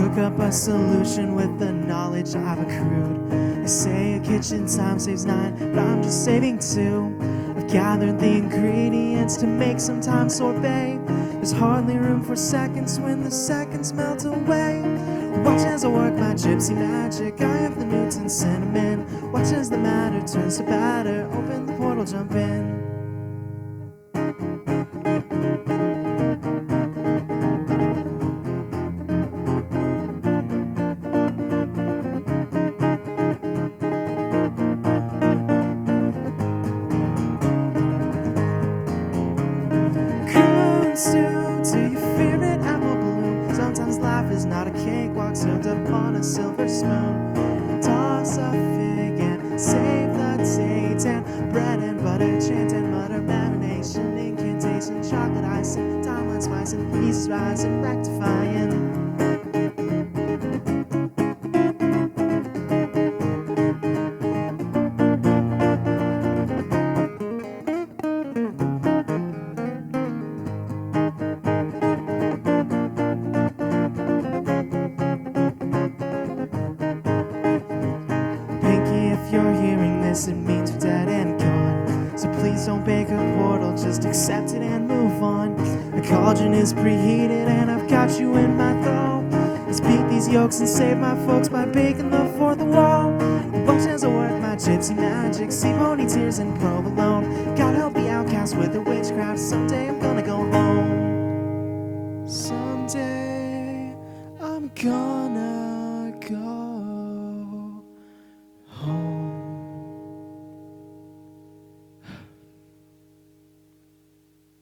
cook up a solution with the knowledge I've accrued. They say a kitchen time saves 9, but I'm just saving 2. I've gathered the ingredients to make some time sorbet. There's hardly room for seconds when the seconds melt away. Watch as I work my gypsy magic. I have the Newton cinnamon. Watch as the matter turns to batter. Open the portal, jump in. To your favorite apple bloom. Sometimes life is not a cakewalk served up on a silver spoon. Toss a fig and save the date, and bread and butter chant and mutter marination, incantation, chocolate icing, timeline spicing, pieces rising, rectifying. If you're hearing this, it means we're dead and gone. So please don't bake a portal, just accept it and move on. The cauldron is preheated and I've got you in my thrall. Let's beat these yolks and save my folks by baking the fourth wall. Watch as I work my gypsy magic, see pony tears and provolone. God help the outcast with their witchcraft, someday I'm gonna go home.